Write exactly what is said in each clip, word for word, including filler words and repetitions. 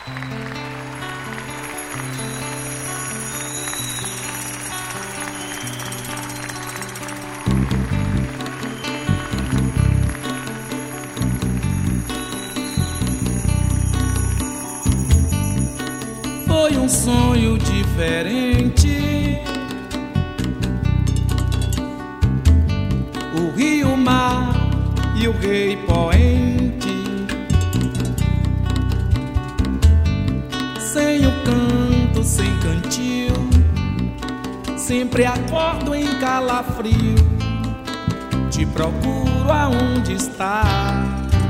Foi um sonho diferente. O rio, o mar e o rei poente, sem o canto, sem cantil, sempre acordo em calafrio. Te procuro aonde está.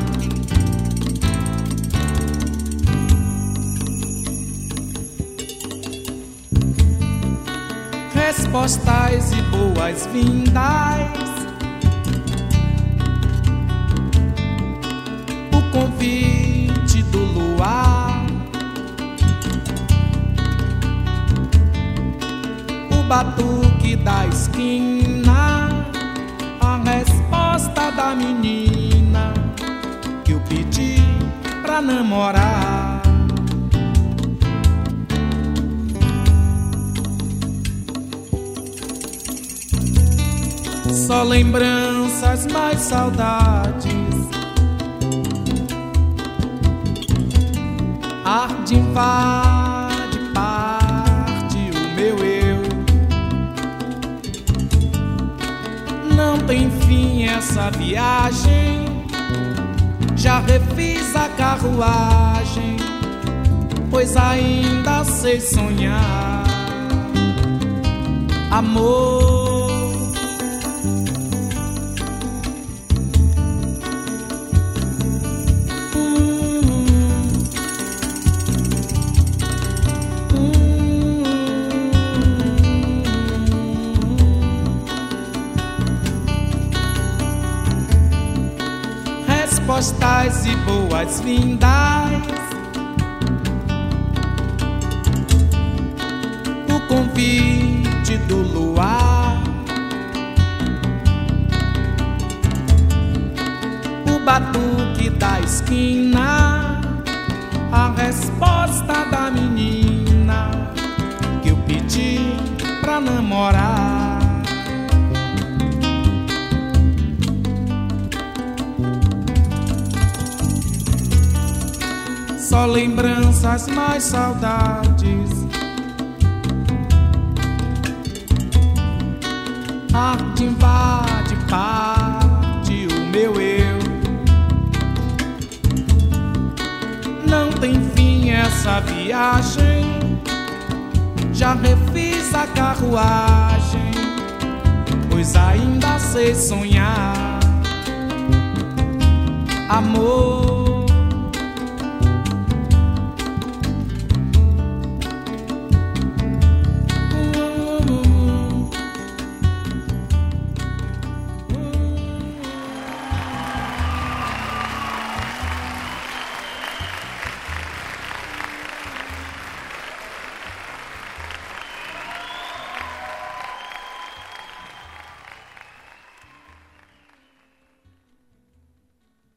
Respostas e boas-vindas, o convite do luar, o batuque da esquina, a resposta da menina que eu pedi pra namorar. Só lembranças, mais saudades, arde, invade, parte o meu eu. Não tem fim essa viagem, já refiz a carruagem, pois ainda sei sonhar. Amor, respostas e boas-vindas, o convite do luar, o batuque da esquina, a resposta da menina que eu pedi pra namorar. Só lembranças, mais saudades, arte, invade, parte o meu eu. Não tem fim essa viagem, já refiz a carruagem, pois ainda sei sonhar. Amor,